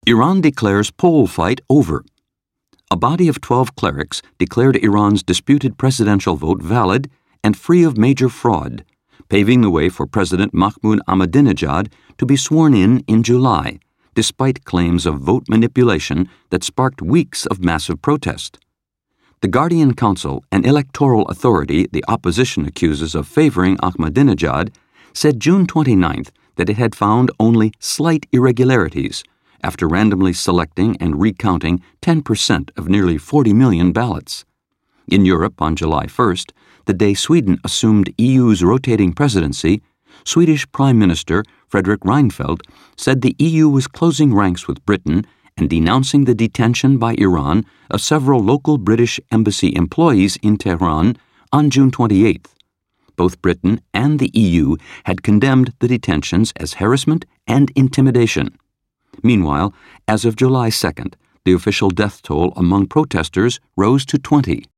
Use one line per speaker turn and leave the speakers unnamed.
Iran declares poll fight over. A body of 12 clerics declared Iran's disputed presidential vote valid and free of major fraud, paving the way for President Mahmoud Ahmadinejad to be sworn in July, despite claims of vote manipulation that sparked weeks of massive protest. The Guardian Council, an electoral authority the opposition accuses of favoring Ahmadinejad, said June 29th that it had found only slight irregularities after randomly selecting and recounting 10% of nearly 40 million ballots. In Europe on July 1st, the day Sweden assumed EU's rotating presidency, Swedish Prime Minister Fredrik Reinfeldt said the EU was closing ranks with Britain and denouncing the detention by Iran of several local British embassy employees in Tehran on June 28th. Both Britain and the EU had condemned the detentions as harassment and intimidation. Meanwhile, as of July 2nd, the official death toll among protesters rose to 20.